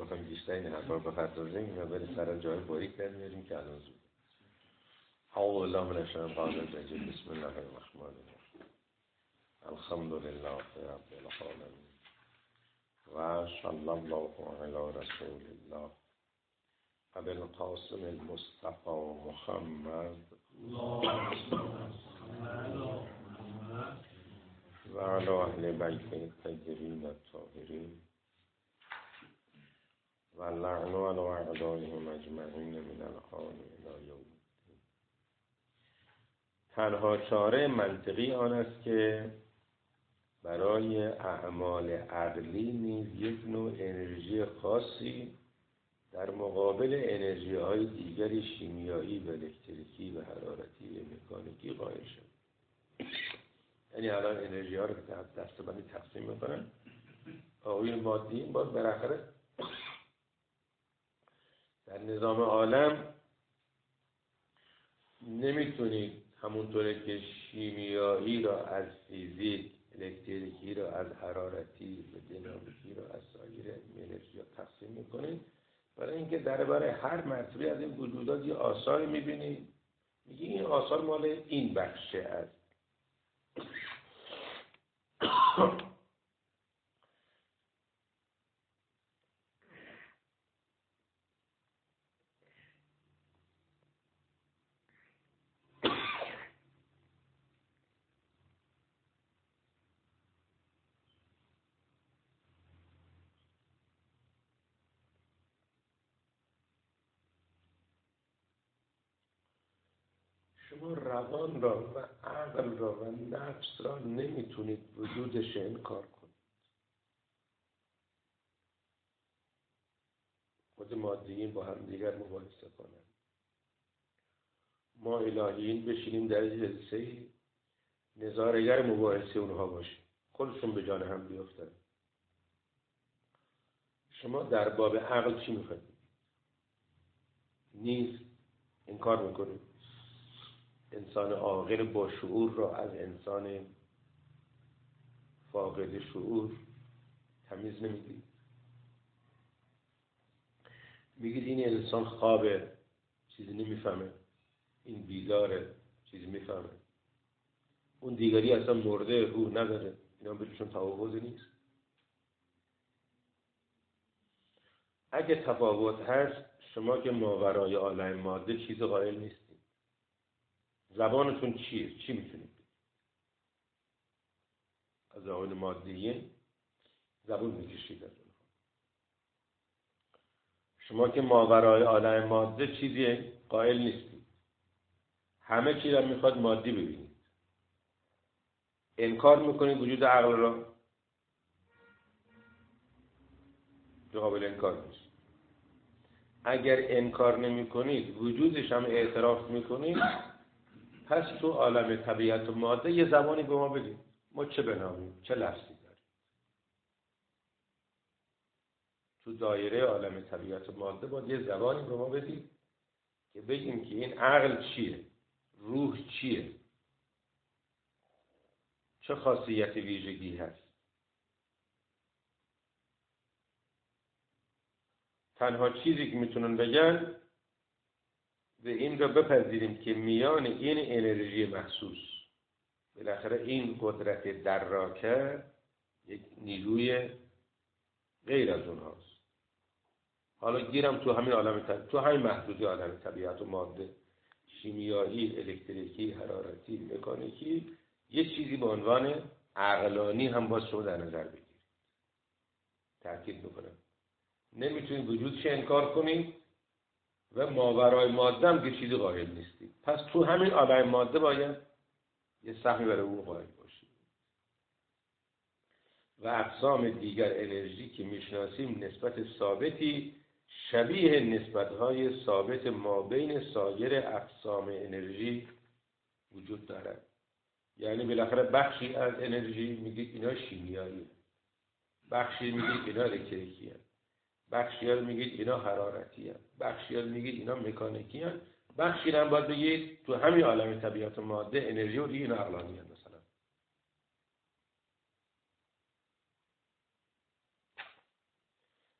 بخوایم بیشتر این حرفا رو بپردازیم یا بریم سر جای باریک در میاریم که الان زود. اعوذ بالله من الشیطان الرجیم. بسم الله الرحمن الرحیم. الحمد لله رب العالمین و صلی الله علی رسول الله ابی القاسم المصطفى محمد و علی اهل بیت الطاهرین الطاهرین و لعن علی اعدائهم اجمعین من الآن الی یوم الدین. تنها چاره منطقی آن است که برای اعمال عقلی نیز یک نوع انرژی خاصی در مقابل انرژی های دیگری شیمیایی و الکتریکی و حرارتی و مکانیکی قائل شد. یعنی الان انرژی ها رو که دستبندی تقسیم میکنن، آقای مادی باز بالاخره در نظام عالم نمیتونید همونطوره که شیمیایی را از فیزیک، الکتریکی را از حرارتی و دینامیکی را از سایر انرژی ها تقسیم میکنید. برای اینکه برای هر مرتبه از این وجودات یه آثاری میبینید، میگی این آثار مال این بخشه است. شما روان را و عقل را و نفس را نمیتونید وجودش انکار کنید. خود مادیین با هم دیگر مباحثه کنند. ما الهیین بشینیم در جلسه نظاره‌گر مباحثه اونها باشیم، خودشون به جان هم بیفتن. شما در باب عقل چی میخواید؟ نیست، انکار میکنید. انسان عاقل با شعور را از انسان فاقد شعور تمیز نمیدید. میگید این انسان خوابه، چیزی نمیفهمه، این بیداره، چیزی میفهمه، اون دیگری اصلا مرده، روح نداره. اینا بهشون تفاوت نیست. اگه تفاوت هست، شما که ماورای عالم ماده چیز قائل نیستید. زبانتون چیه؟ چی میتونید بگید؟ از آقایون مادیین زبان میکشید از اونها. شما که ماورای عالم ماده چیزی قائل نیستید. همه چیز رو میخواد مادی ببینید. انکار میکنید وجود عقل را، قابل انکار نیست. اگر انکار نمیکنید، وجودش هم اعتراف میکنید، پس تو عالم طبیعت و ماده یه زبانی به ما بدید. ما چه بنامیم؟ چه لفظی داریم؟ تو دایره عالم طبیعت و ماده باید یه زبانی به ما بدید که بگیم که این عقل چیه؟ روح چیه؟ چه خاصیت ویژگی هست؟ تنها چیزی که میتونن بگن و این را بپذیریم که میان این انرژی محسوس، بالاخره این قدرت دراکه یک نیروی غیر از اونهاست. حالا گیرم تو همین عالم تو همین محدودی عالم طبیعت و ماده، شیمیایی، الکتریکی، حرارتی، مکانیکی، یه چیزی به عنوان عقلانی هم باز شما در نظر بگیرید. تأکید میکنم نمیتونید وجودش انکار کنید و ماورای ماده هم که چیزی قائل نیستید. پس تو همین عالم ماده باید یه سهمی برای اون قائل باشید. و اقسام دیگر انرژی که میشناسیم نسبت ثابتی شبیه نسبت‌های ثابت ما بین سایر اقسام انرژی وجود دارد. یعنی بالاخره بخشی از انرژی میگید اینا شیمیایی، بخشی میگید اینا الکتریکی هست، بخشی ها میگید اینا حرارتی هست، بخشی ها میگید اینا مکانیکی هست، بخشی هم باید بگید تو همین عالم طبیعت و ماده انرژی و دیگه اینا عقلانی هست. مثلا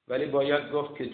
ولی باید گفت که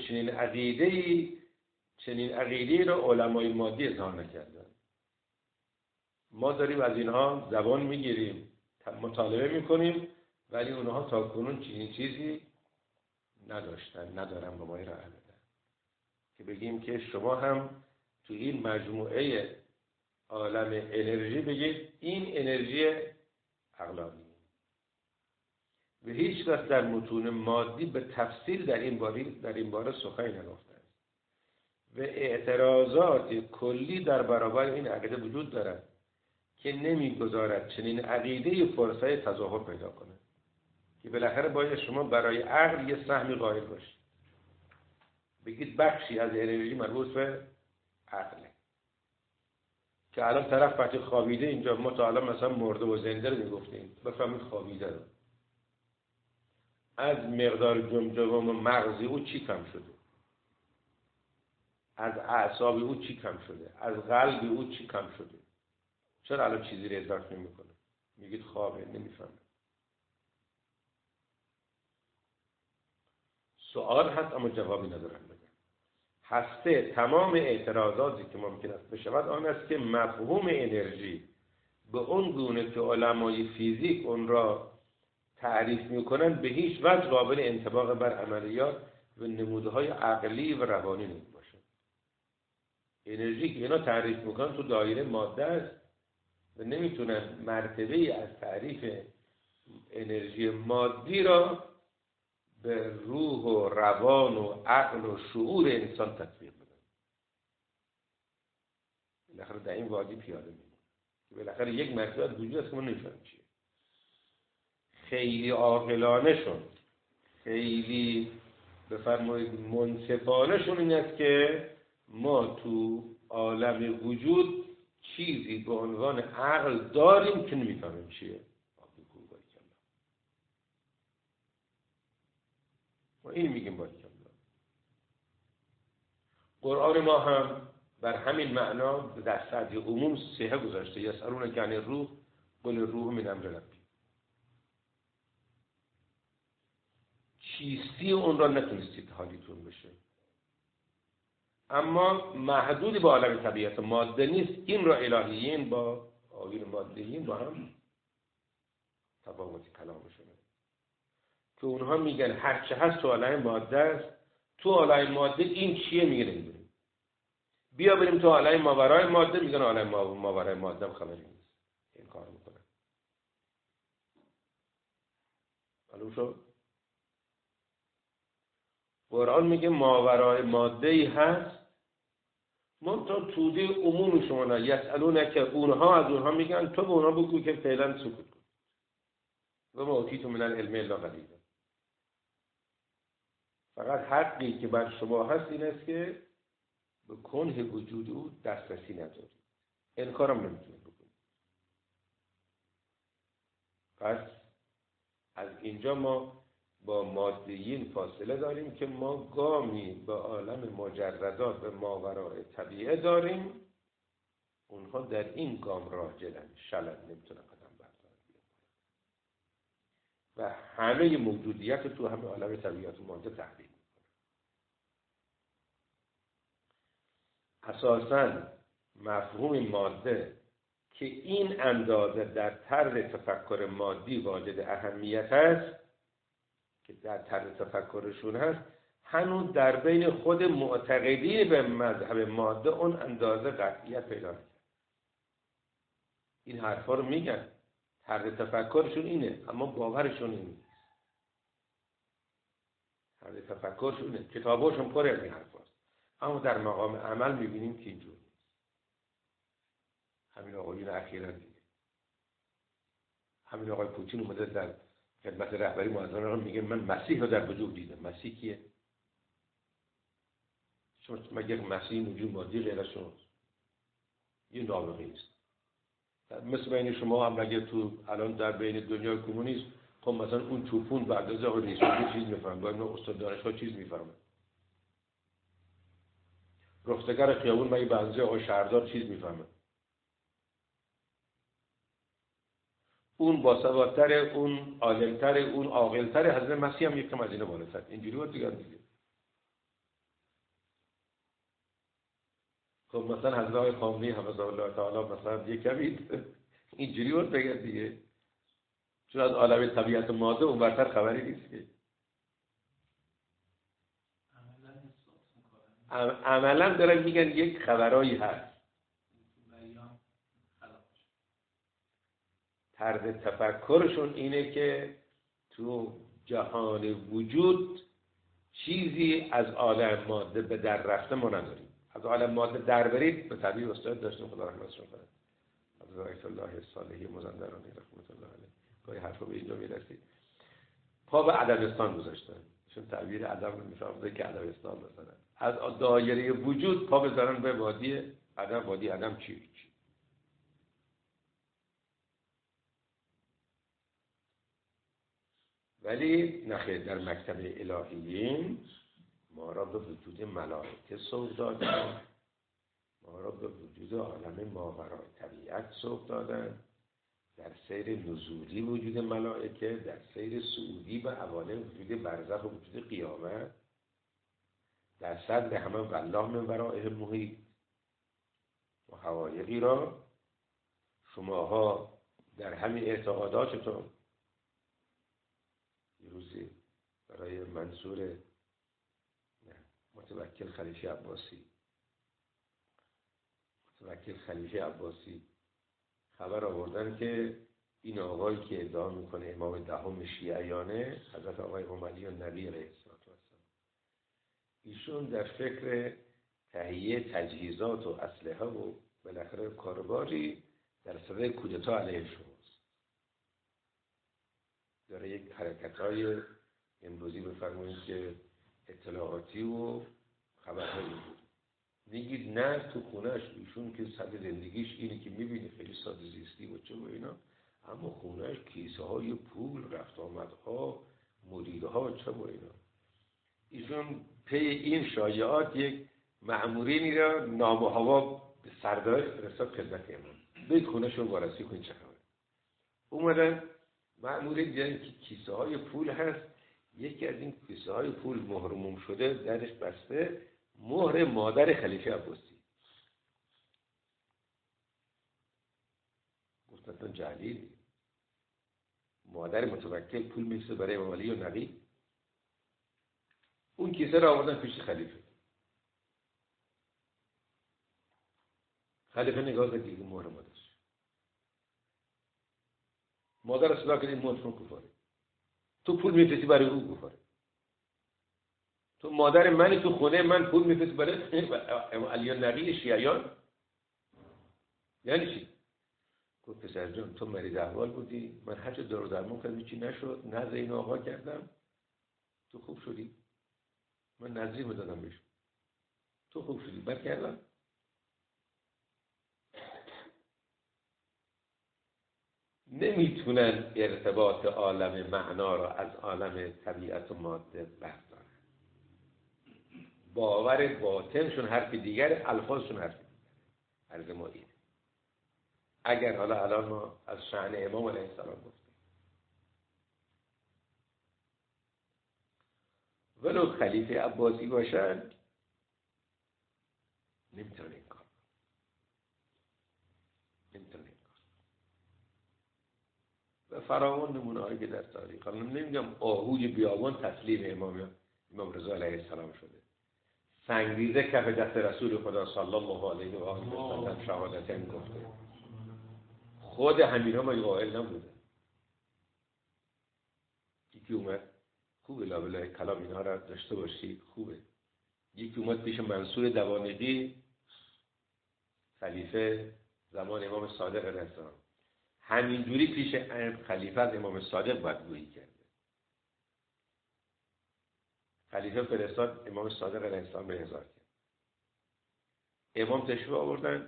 چنین عقیده‌ای رو علمای مادی اظهار نکردن. ما داریم از اینها زبان میگیریم، مطالعه میکنیم، ولی اونها تاکنون چنین چیزی ندارن به ما ارائه بدن که بگیم که شما هم تو این مجموعه عالم انرژی بگید این انرژی عقلانی. و هیچ کس در متون مادی به تفصیل در این باره سخنی نگفته است و اعتراضات کلی در برابر این عقیده وجود دارد که نمیگذارد چنین عقیده فرصت تظاهر پیدا کنه، که بالاخره باید شما برای عقل یه سهمی قائل باشید، بگید بخشی از انرژی مربوط به عقله، که الان طرف وقتی خوابیده اینجا ما تا الان مثلا مرده و زنده رو میگفتیم، بفهمید خوابیده رو از مقدار جمجمه و مغزی او چی کم شده، از اعصاب او چی کم شده، از قلب او چی کم شده، چرا الان چیزی رو ادراک نمیکنه؟ میگید خوابه، نمیفهمه. سوال هست اما جوابی ندارن بدن. هسته تمام اعتراضاتی که ممکن است بشود آن است که مفهوم انرژی به اون گونه که علمای فیزیک اون را تعریف میکنن به هیچ وجه قابل انطباق بر عملیات و نمودهای عقلی و روانی نمیباشه. انرژی که اینا تعریف میکنن تو دایره ماده است و نمیتونن مرتبه از تعریف انرژی مادی را به روح و روان و عقل و شعور انسان تطبیق بدن. بالاخره در این وادی پیاده میمونه که بالاخره یک مرتبه وجود است که ما نمیفهمیم چیه. خیلی عاقلانه شون، خیلی بفرمایید منصفانه شون این است که ما تو عالم وجود چیزی به عنوان عقل داریم که نمیفهمیم چیه. ما این میگیم باید کم. قرآن ما هم بر همین معنا در سطح عموم صیحه گذاشته. یسألونک عن الروح قل الروح من امر ربی. چیستی اون را نتونستید حالیتون بشه، اما محدودی با عالم طبیعت ماده نیست. این را الهیین با آیین مادیین با هم تفاوتی کلامشونه که اونها میگن هرچه هست تو عالم ماده است. تو عالم ماده این چیه میگه نمیدونیم. بیا بریم تو عالم ماورای ماده، میگن عالم ماورای ماده هم خبری نیست. این کار میکنن. معلوم شد؟ قرآن میگه ماورای ماده ای هست، منتها توده عموم شما نه. یسألونک، اونها از اونها میگن تو به اونها بگو که فعلا سکوت کن و ما اوتیتم من العلم الا قلیلا. فقط حقی که بر شما هست این است که به کنه وجود او دسترسی ندارید، انکارم نمیتونید بکنید. پس از اینجا ما با مادیین فاصله داریم که ما گامی به عالم مجردات و ماورای طبیعه داریم. اونها در این گام راجلن، شلن، نمیتونن قدم بردارن و همه موجودیت تو همه عالم طبیعت و ماده تحلیل میکنن. اساساً مفهوم ماده که این اندازه در طرز تفکر مادی واجد اهمیت است، که در طرز تفکرشون هست، هنوز در بین خود معتقدین به مذهب ماده اون اندازه قطعیت پیدا نکرد. این حرفا رو میگن، طرز تفکرشون اینه اما باورشون اینه. طرز تفکرشون اینه، کتاباشون پر از این حرفاست، اما در مقام عمل میبینیم که اینجور نیست. همین آقایون اخیراً دیگه، همین آقای پوتین اومده در خدمت رهبری معظم رو میگه من مسیح رو در وجود دیدم. مسیح کیه؟ شما مگه مسیح وجود مادی غیر از شماست؟ این نابغه است. مثل بین شما هم مگه تو الان در بین دنیای کمونیست خب مثلا اون چوپون بعد از آقای رئیس جمهور چیز میفهمه، باید اون استاد دانشگاه چیز میفهمه، رفتگر خیابون مگه بعد از آقای شهردار چیز میفهمه. اون باسوادتر، اون عالمتر، اون عاقلتر، حضرت مسیح هم یکم از اینا بالاتر. اینجوری بود دیگه. خب مثلا حضرت آقای خامنه‌ای حفظه الله تعالی مثلا یک کمی اینجوری بود بگه دیگه، چون از عالم طبیعت ماده اون برتر خبری نیست که. عملا دارن میگن یک خبرایی هست. طرز تفکرشون اینه که تو جهان وجود چیزی از عالم ماده به در رفته ما نداریم. از عالم ماده در برید، به طبیع استاد داشتیم خدا رحمتشون کنه حضرت آیت الله صالحی مازندرانی رحمت الله علیه، گاهی حرفا به اینجا میرسید، پا به عدمستان گذاشتن. چون تعبیر عدم رو میفهمده که عدمستان مثلا از دایره وجود پا بذارن به وادی عدم. وادی عدم چی؟ ولی نخیر، در مکتب الهیین ما را به وجود ملائکه سوق دادن، ما را به وجود عالم ماورای طبیعت سوق دادن، در سیر نزولی وجود ملائکه، در سیر صعودی به عوالم وجود برزخ و وجود قیامت، در صدر همه والله من ورائه محیط و حقایقی را شماها در همین اعتقاداتتون. یه روزی برای منصور متوکل خلیفه عباسی خبر آوردن که این آقایی که ادعا میکنه امام دهم شیعیانه، حضرت آقای امام علی النبی علیه السلام، ایشون در فکر تهیه تجهیزات و اسلحه و بالاخره کارباری در صدد کودتا علیه شماست. داره یک حرکت‌های امروزی بفرمایید که اطلاعاتی و خبرهایی بود. میگید نه، تو خونهش ایشون که سطح زندگیش اینه که میبینی خیلی ساده زیستی و چه و اینا، اما خونهش کیسه های پول، رفت آمدها، مدیرها، چه و اینا. ایشون پی این شایعات یک مأمورینی را نام و هوا به سردار فرستاد خدمت امام، به خونهش رو وارسی کنید چه خبره. اومدن مأمورین دیدن که کیسه های پول هست، یکی از این کیسه های پول مهرموم شده، درش بسته، مهر مادر خلیفه عباسی. گفتن جلیلی، مادر متوکل پول میفرسته برای امام علی و نبی. اون کیسه را آوردن پیش خلیفه. خلیفه نگاه کرد دیگه مهر مادرش. مادر اصلا که این مهر رو گفاره، تو پول میفرستی برای او گفاره، تو مادر منی، تو خونه من پول میفرستی برای امام علی و نبی شیعیان، یعنی چی؟ گفت پسر جان تو مریض احوال بودی، من هرچه دارو درمان کردم چی نشد، نظر این آقا کردم، تو خوب شدی، من نظری میدادم بهش، تو خوب شدی، بد کردم. نمیتونن ارتباط عالم معنا را از عالم طبیعت و ماده بردارن. باور باطنشون حرف دیگر، الفاظشون حرف دیگر. عرض ما اینه. اگر حالا الان ما از شأن امام علیه السلام گفتیم، ولو خلیفه عباسی باشن نمیتونه این کار، نمیتونه این کار. و فراوان نمونه هایی که در تاریخ، حالا نمیگم آهوی بیابان تسلیم امام رضا علیه السلام شده، سنگریزه کف دست رسول خدا صلی الله علیه و آله و سلم شهادتین گفته، خود همینا ما قائل نبوده. یکی اومد، خوبه لابلای کلام اینها را داشته باشید، خوبه. یکی اومد پیش منصور دوانقی خلیفه زمان امام صادق علیه السلام، همینجوری پیش خلیفه از امام صادق بدگویی کرده. خلیفه فرستاد امام صادق علیه السلام به احضار کرد. امام تشریف آوردن،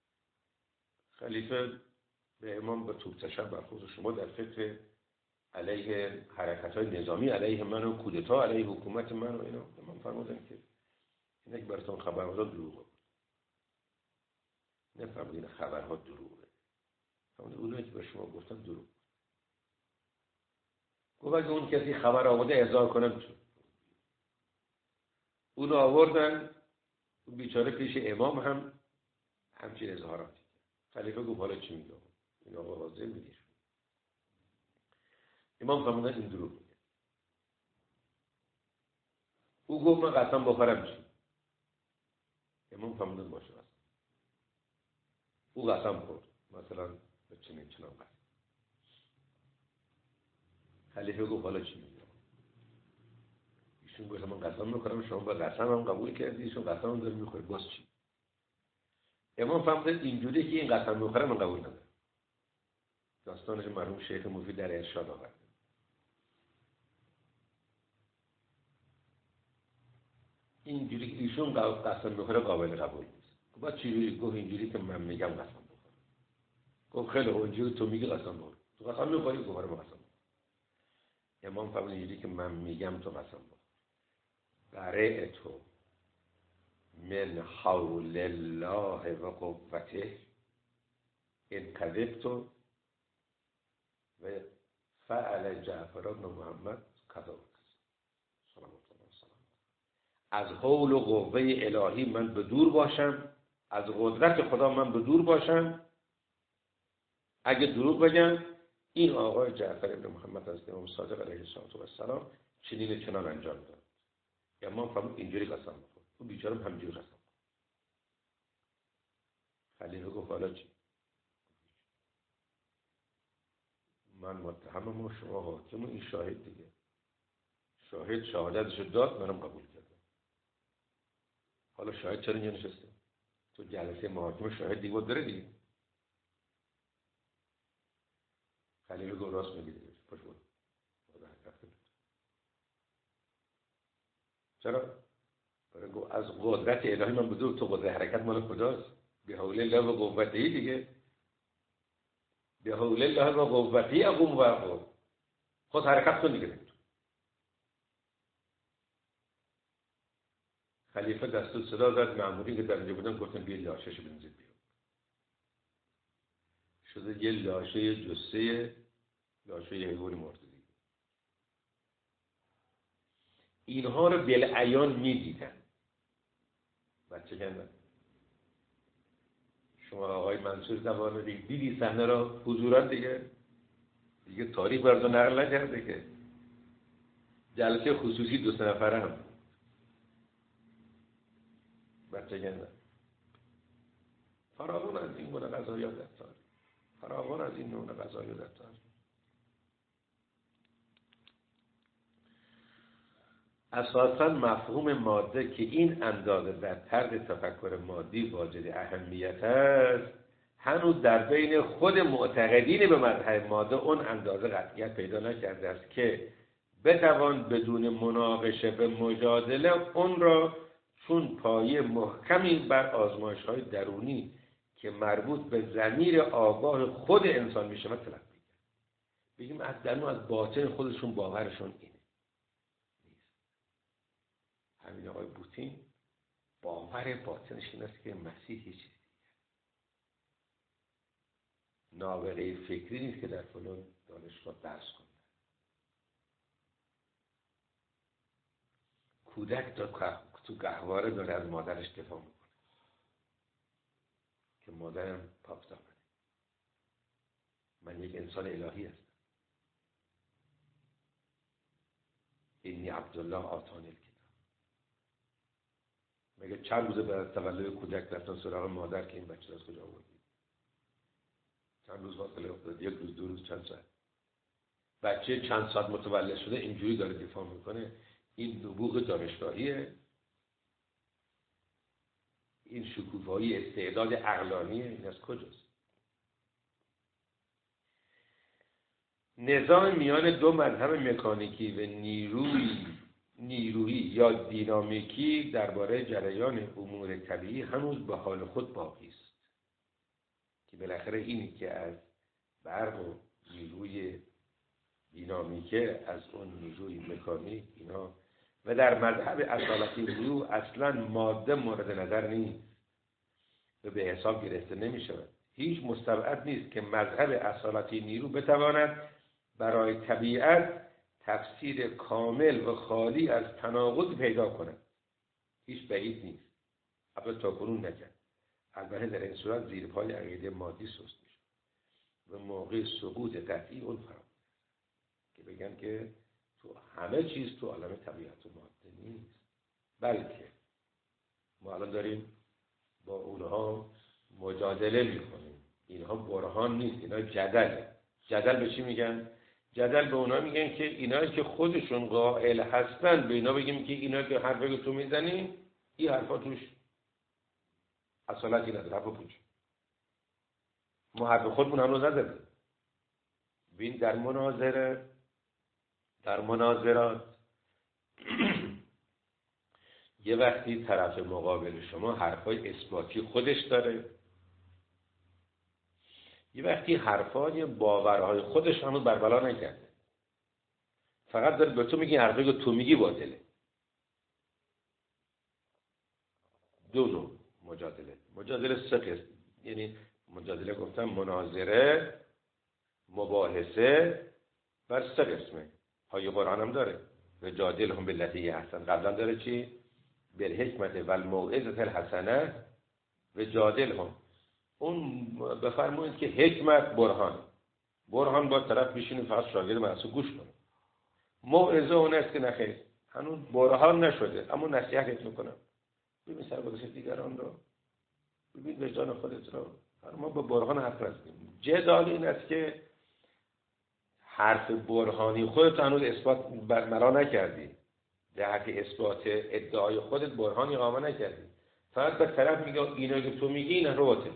خلیفه به امام با توپ تشب برخورد، شما در فکر علیه حرکت‌های نظامی علیه من و کودتا علیه حکومت من و اینا. امام فرمودن که اینک براتون خبرها دروغه، نفرمودین خبرها دروغه، فرمودن اونایی که به شما گفتن دروغ. گفت اگه اون کسی خبر آورده احضار کنه میتونه. اونو آوردن، اون بیچاره پیش امام هم همچین اظهاراتی. خلیفه گفت حالا چی میگه؟ این آقا واضح میگه. امام فرمودن این دروغ میگه. او گفت من قسم بخورم چی؟ امام فرمودن باشه. او قسم خورد مثلا به چنین قسم. خلیفه گفت حالا چی میگه؟ ایشون گفت من قسم میکنم شما با قسم هم قبول کردی، ایشون قسم هم داره میخوره، باز چی؟ امام فرمودن اینجوری که این قسم میخوره من قبول ندارم. داستانش مرحوم شیخ مفید در ارشاد آورد. اینجوری که ایشون قسم میخوره قابل قبول نیست. بعد چجوری؟ گفت اینجوری که من میگم قسم بخور. گفت خیلی خوب، اینجوری تو میگی قسم بخور. تو قسم میخوری؟ گفت آره من قسم بخور. امام فرمود اینجوری که من میگم تو قسم بخور. برای تو من حول الله و قوته ان کذبت و فعل جعفر بن محمد کذا و کذا. سلام الله سلام. از حول و قوه الهی من به دور باشم، از قدرت خدا من به دور باشم. اگه دروغ بگم این آقای جعفر بن محمد از امام صادق علیه السلام چنین چنان انجام داد. امام فرمود اینجوری قسم بخور. اون بیچاره همینجوری قسم بخور. خلیفه گفت حالا چی؟ من متهمم و شما حاکم و این شاهد دیگه. شاهد شهادتشو داد، منم قبول کردم. حالا شاهد چرا اینجا نشسته؟ تو جلسه محاکمه شاهد دیگه بود داره دیگه. خلیفه گفت راست میگی دیگه. پاش بود. چرا؟ برای گفت از قدرت الهی من بدون تو قدرت حرکت مال کجاست؟ به حول الله و قوته دیگه. به حول الله و قوته اقوم و اقوم. خود حرکت کن دیگه. خلیفه دستور صدا داد، مأمورین که در اینجا بودن گفتن بیا لاشه‌شو بنزید بیرون. شده یه لاشه جثه، لاشه یه حیوان مرده دیگه. اینها رو بالعیان می‌دیدن. بچه گندن. شما آقای منصور زبان دیدی صحنه را حضورا دیگه تاریخ براتو نقل نکرده که. جلسه خصوصی 2 نفره هم بچه گندن. فراوان از این گونه قضایا در تاریخ. فراوان از این نوع قضایا در تاریخ. اساساً مفهوم ماده که این اندازه در طرز تفکر مادی واجد اهمیت است، هنوز در بین خود معتقدین به مذهب ماده اون اندازه قطعیت پیدا نکرده است که بتوان بدون مناقشه و مجادله اون را چون پایه محکمی بر آزمایش‌های درونی که مربوط به ضمیر آگاه خود انسان میشه تلقی کرد. بگیم از درون از باطن خودشون باورشون اینه. همین آقای بوتین باور باطنش این است که مسیح هیچ چیزی نابغه فکری نیست که در فلان دانشگاه درس کنه. کودک تو گهواره داره از مادرش دفاع میکنه که مادرم پاک دامنه، من یک انسان الهی هستم. اینی عبدالله آتانی الکتاب. مگه چند روز بعد از تولد کودک رفتن سراغ مادر که این بچه از کجا آوردی؟ چند روز فاصله افتاد، 1 روز 2 روز چند ساعت. بچه چند ساعت متولد شده اینجوری داره دفاع میکنه. این نبوغ دانشگاهیه، این شکوفایی استعداد عقلانیه. این از کجاست؟ نظام میان 2 مذهب مکانیکی و نیرویی یا دینامیکی درباره جریان امور طبیعی هنوز به حال خود باقی است که بالاخره اینی که از برق و نیروی دینامیکه از اون نیروی مکانیک اینا و در مذهب اصالتی نیرو اصلا ماده مورد نظر نیست و به حساب گرفته نمی شود. هیچ مستبعد نیست که مذهب اصالتی نیرو بتواند برای طبیعت تفسیر کامل و خالی از تناقض پیدا کنه. هیچ بعید نیست. البته تا کنون نکرد. البته در این صورت زیر پای عقیده مادی سست میشه و موقع سقوط قطعی اون فرام که بگن که تو همه چیز تو عالم طبیعت و ماده نیست، بلکه ما الان داریم با اونها مجادله میکنیم. اینها برهان نیست، اینها جدله. جدل به چی میگن؟ جدل به اونا میگن که اینایی که خودشون قائل هستن به اینا بگیم که اینا که حرفی که تو میزنی این حرفا توش اصالتی نداره، حرفا پوچ. ما حرف خودمون هنوز نزدیم. ببین در مناظرات یه وقتی طرف مقابل شما حرفای اثباتی خودش داره، یه وقتی حرفای باورهای خودش هنوز بربلا نکرده، فقط داره به تو میگی حرفی که تو میگی باطله. دو نوع مجادله سه قسم، یعنی مجادله گفتم مناظره، مباحثه و سه قسمه. های قرآن هم داره و جادلهم بالتی هی احسن. قبلا داره چی؟ بالحکمت و الموعظة الحسنه و جادلهم. اون بفرمایید که حکمت برهان با طرف بشینید فقط شاگرد معصوم گوش کنه. موعظه اون است که نخیر هنوز برهان نشده اما نصیحت میکنم. ببین سرگذشت دیگران رو، ببین وجدان خودت رو. ما با برهان حرف نزدیم. جدال این است که حرف برهانی خودت هنوز اثبات مرا نکردی، جهت اثبات ادعای خودت برهانی اقامه نکردی، فقط به طرف میگه اینا که تو میگی اینا رو باطل.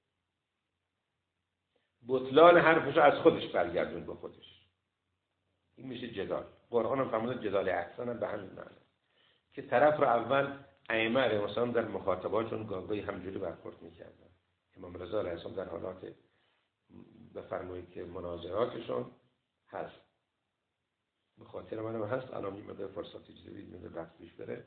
بطلان حرفش از خودش برگردون به خودش. این میشه جدال. قرآن هم فرموده جدال احسن هم به همین معنی که طرف رو اول ائمه مثلا در مخاطباتشون گاهی همجوری برخورد میکردن. امام رضا علیه السلام در حالات بفرمایید که مناظراتشون هست، به خاطر منم هست، الان میمده فرصتی جدید میمده رفت پیش بره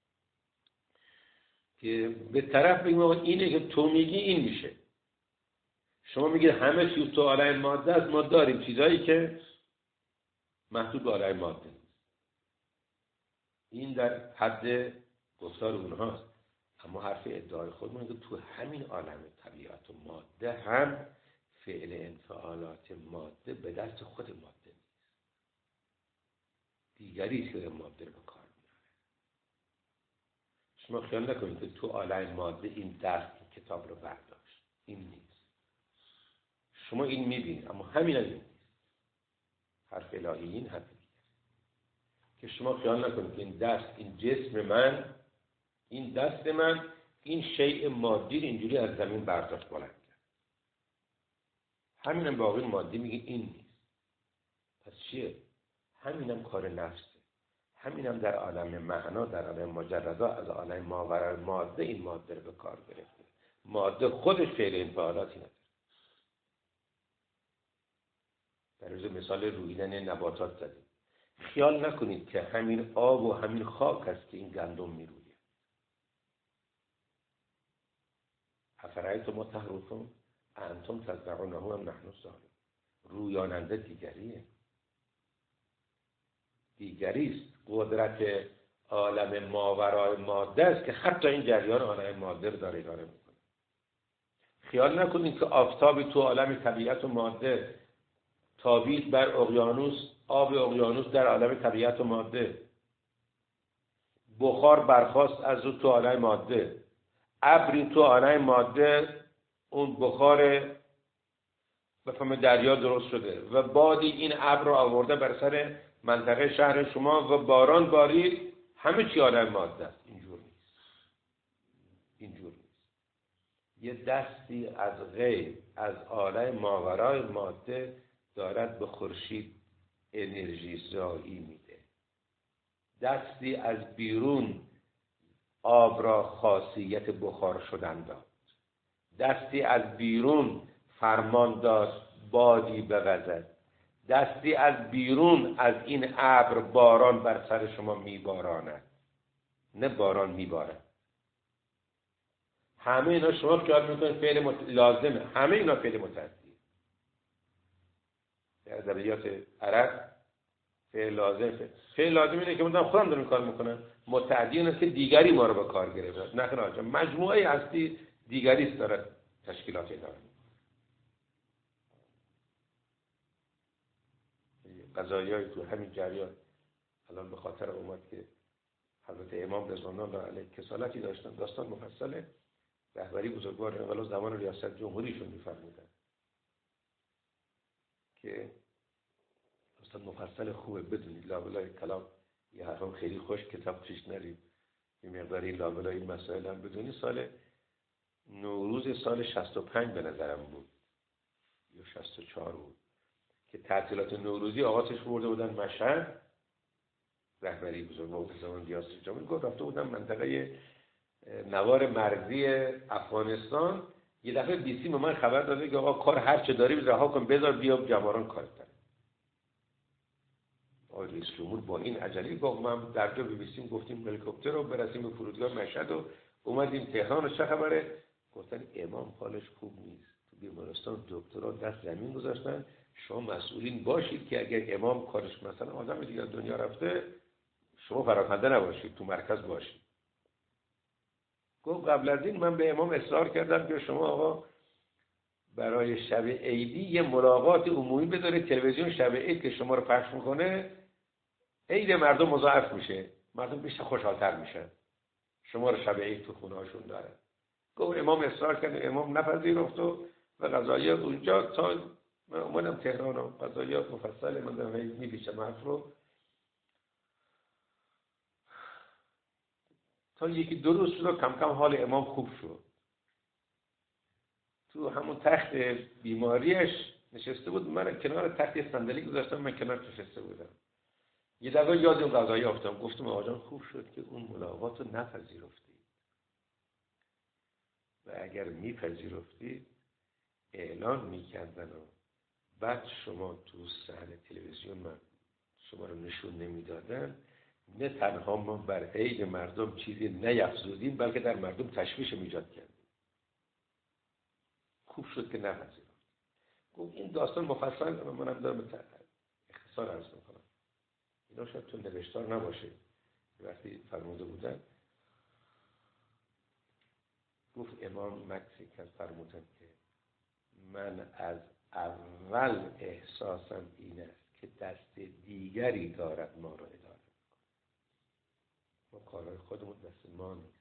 که به طرف بگیم اینه که تو میگی این میشه. شما میگید همه چیز تو عالم ماده است، ما داریم چیزایی که محدود به عالم ماده نیست. این در حد گفتار اونهاست، اما حرف ادعای خودمون که تو همین عالم طبیعت و ماده هم فعل انفعالات ماده به دست خود ماده نیست، دیگری که ماده رو به کار میاره. شما خیال نکنید که تو عالم ماده این دست این کتاب رو برداشت، این نیست. شما این میبینید اما همین نیست. حرف الهی این حرف دیگه که شما خیال نکنید که این دست، این جسم من، این دست من، این شیء مادی اینجوری از زمین برداشت بلند کرد. همینم باقی مادی میگه این نیست. پس چیه؟ همینم کار نفسه. همینم در عالم معنا، در عالم مجردا از عالم ماورای ماده این ماده رو به کار گرفته. ماده خودش فعل انفعالاتی نداره. در روز مثال رویدن نباتات زدیم. خیال نکنید که همین آب و همین خاک است که این گندم میرویه. افرایتم ما تحرثون انتم تزرعونه ام نحن الزارعون. رویاننده دیگریست. قدرت عالم ماورای ماده است که حتی این جریان عالم ماده رو داره اداره میکنه. خیال نکنید که آفتابی تو عالم طبیعت و ماده تابید بر اقیانوس، آب اقیانوس در عالم طبیعت و ماده، بخار برخاست از او تو عالم ماده، ابری تو عالم ماده اون بخار بفهم دریا درست شده و بادی این ابر رو آورده بر سر منطقه شهر شما و باران بارید، همه چی عالم ماده است. اینجور نیست. یه دستی از غیب از عالم ماورای ماده دارد به خورشید انرژی زایی میده. دستی از بیرون آب را خاصیت بخار شدن داد. دستی از بیرون فرمان داد بادی بوزد. دستی از بیرون از این ابر باران بر سر شما میباراند، نه باران میبارد. همه اینا شما خیال میکنید فعل لازمه، همه اینا فعل متعدی. در ادبیات عرب فعل لازم. فعل لازم اینه که من خودم دارم کار میکنم، متعدی اینه که دیگری ما رو به کار گرفته. نه خیر، مجموعه هستی دیگری است داره تشکیلات اداره. قضایای تو همین جریان الان به خاطر اومد که حضرت امام رضوان الله علیه کسالتی داشتن، داستان مفصله. رهبری بزرگوار انقلاب زمان ریاست جمهوریشون می‌فرمودن که داستان مفصل خوبه بدونید، لابلای کلام یه حرفم خیلی خوش کتاب پیش نرید، یه مقداری لابلای این مسائل هم بدونید. سال نوروز سال 65 به نظرم بود یا 64 بود که تعطیلات نوروزی آغازش برده بودن مشهد. رهبری بزرگوار زمان ریاست جمهوری گفت رفته بودن منطقه نوار مرزی افغانستان. یه دفعه بیسی به من خبر داده که آقا کار هر چه داری رها کن بذار بیا جواران کار کنن. آقای رئیس جمهور با این عجله گفت ما در جا بیسیم گفتیم هلیکوپتر رو برسیم به فرودگاه مشهد و اومدیم تهران و چه خبره؟ گفتن امام حالش خوب نیست، تو بیمارستان دکترها دست زمین گذاشتن، شما مسئولین باشید که اگر امام کارش مثلا آدم دیگه دنیا رفته شما پراکنده نباشید، تو مرکز باشید. گفت قبل از این من به امام اصرار کردم که شما آقا برای شب عیدی یه ملاقات عمومی بذارید، تلویزیون شب عید که شما رو پخش میکنه عید مردم مضاعف میشه، مردم بیشتر خوشحالتر میشن، شما رو شب عید تو خونه هاشون داره. گفت امام اصرار کرد، امام نپذیرفت و قضایات اونجا تا من اومدم تهران و قضایات مفصل من دارم میپیچم حرف رو تا یکی دو روز شد کم کم حال امام خوب شد. تو همون تخت بیماریش نشسته بود، من کنار تخت صندلی گذاشتم، من کنار نشسته بودم. یه دفعه یاد اون قضایی افتادم، گفتم آقا جان خوب شد که اون ملاقات رو نپذیرفتید و اگر میپذیرفتید اعلان میکردن و بعد شما تو صحنه تلویزیون من شما رو نشون نمیدادن، نه تنها ما بر عید مردم چیزی نیفزودیم بلکه در مردم تشویش ایجاد کردیم. خوب شد که نپذیرفت. گفت این داستان مفصل منم دارم اختصار عرض میکنم، اینا شاید تو نوشتار نباشه. وقتی فرموده بودن گفت امام مکسی که فرمودن که من از اول احساسم این است که دست دیگری دارد ما را اداره میکنه، ما کارهای خودمون دست ما نیست.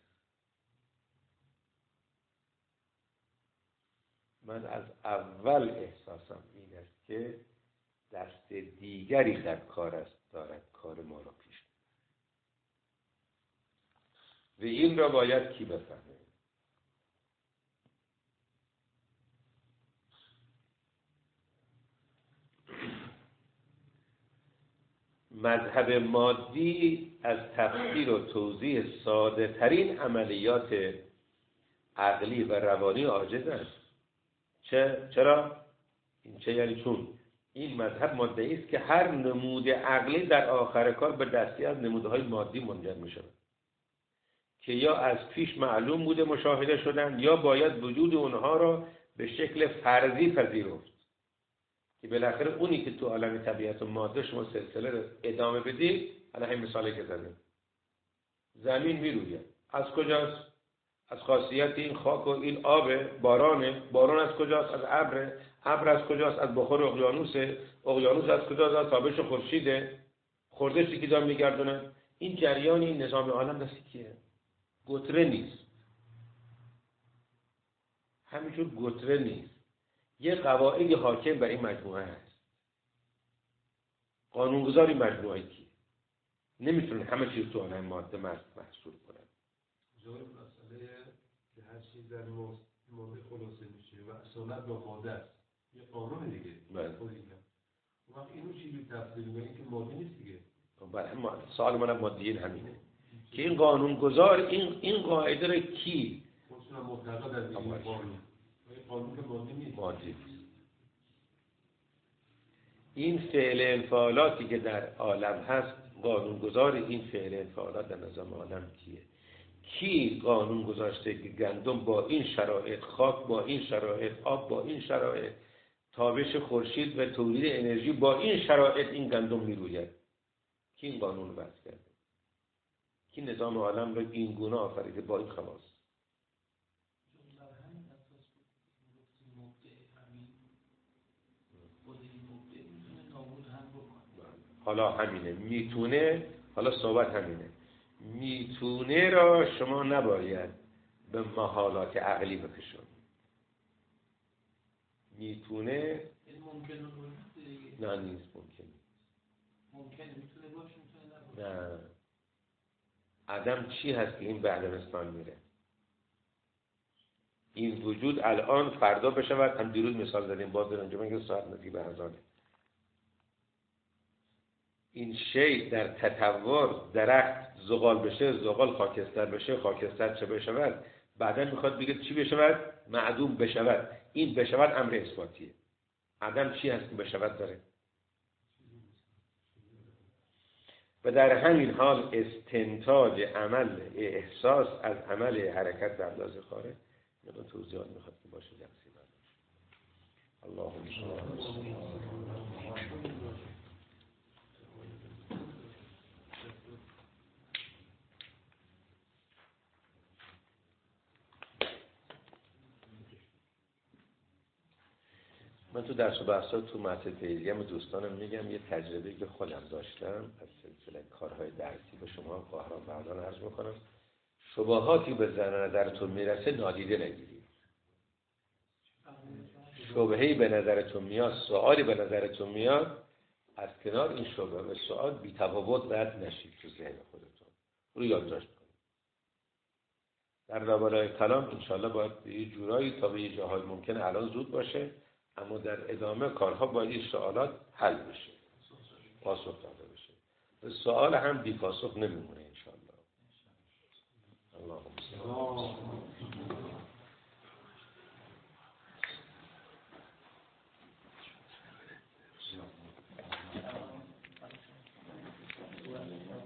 من از اول احساسم این است که دست دیگری در کار است دارد کار ما را پیش و این را باید کی بفهمه؟ مذهب مادی از تفسیر و توضیح ساده ترین عملیات عقلی و روانی عاجز است. چرا؟ این چه یعنی؟ چون این مذهب ماده‌ای است که هر نمود عقلی در آخر کار به دستی از نمودهای مادی منجر می‌شود که یا از پیش معلوم بوده مشاهده شدن یا باید وجود اونها را به شکل فرضی پذیرفت که بالاخره اونی که تو عالم طبیعت و ماده شما سلسله رو ادامه بدید. الان همین مثالی که زدم، زمین میروید، از کجاست؟ از خاصیت این خاک و این آب، باران از کجاست؟ از ابر از کجاست؟ از بخار اقیانوس از کجاست؟ از تابش خورشید. خورده چی که دارن میگردونن؟ این جریان این نظام عالم دستی کیه؟ گتره نیست، همینجور گتره نیست، یه قواعدی حاکم بر این مجموعه هست. قانونگذاری مجموعه کی؟ نمیتونه همه چیز تو عالم ماده محصول کنن. جای مسئله که هر چیز در ماده خلاصه میشه و اصالت با ماده است، یه قانون دیگه. بله. وقت اینو چیزی تفسیر می‌کنه که ماده نیست دیگه. بله، سوال منم مادیین همینه که این قانونگذار این قاعده رو کی؟ خصوصا مطلقا در این قانون. قانون که ماده نیست. ماده نیست. این فعل انفعالاتی که در عالم هست، قانونگذار این فعل انفعالات در نظام عالم کیه؟ کی قانون گذاشته که گندم با این شرایط، خاک با این شرایط، آب با این شرایط، تابش خورشید و تولید انرژی با این شرایط این گندم میروید؟ کی این قانون رو وضع کرده؟ کی نظام عالم رو این گونه آفریده با این خواص؟ حالا همینه میتونه، حالا صحبت همینه، میتونه را شما نباید به محالات عقلی بکشون. میتونه نه نیست ممکنه میتونه باشه میتونه نباشه. نه عدم چی هست که این به عدمستان میره؟ این وجود الان فردا بشود. هم دیروز مثال زدیم باز در انجام که ساعت نزدیک به اذانه. این شی در تطور درخت زغال بشه، زغال خاکستر بشه، خاکستر چه بشود، بعدا میخواد بگه چی بشود؟ معدوم بشود. این بشود امر اثباتیه. عدم چی هست که بشود داره؟ و در همین حال استنتاج عمل احساس از عمل حرکت در اندازه خارج یا توضیحات میخواد که باشه جلسه بعد. اللهم صل علی من تو درس و بحثات تو متن پیگام دوستانم میگم یه تجربه که خودم داشتم از سلسله کارهای درسی به شما قهران بعدان عرض میکنم. شبهاتی به نظرتون میرسه نادیده نگیرید. شبهه‌ای به نظرتون میاد، سوالی به نظرتون میاد، از کنار این شبهه و سوال بی تفاوت رد نشید تو ذهن خودتون. رو یادداشت کنید. در لابلای کلام انشالله باید یه جورایی تا به یه جاهای ممکنه الان زود باشه، اما در ادامه کارها باید این سوالات حل بشه، پاسخ داده بشه. سوال هم بی پاسخ نمیمونه انشالله. اللهم صل